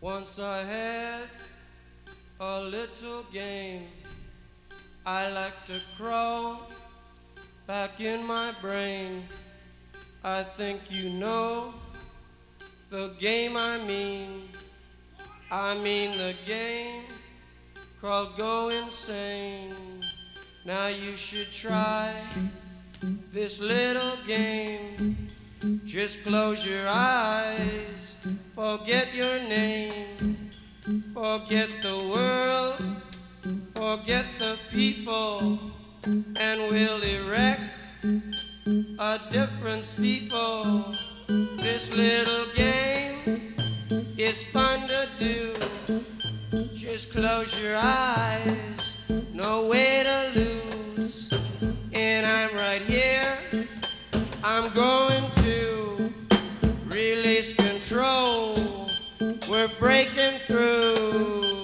Once I had a little game. I like to crawl back in my brain. I think you know the game I mean. I mean the game called Go Insane. Now you should try this little game. Just close your eyes, forget your name, forget the world, forget the people, and we'll erect a different steeple. This little game is fun to do. Just close your eyes, no way to lose. And I'm right here, I'm going to release control. We're breaking through.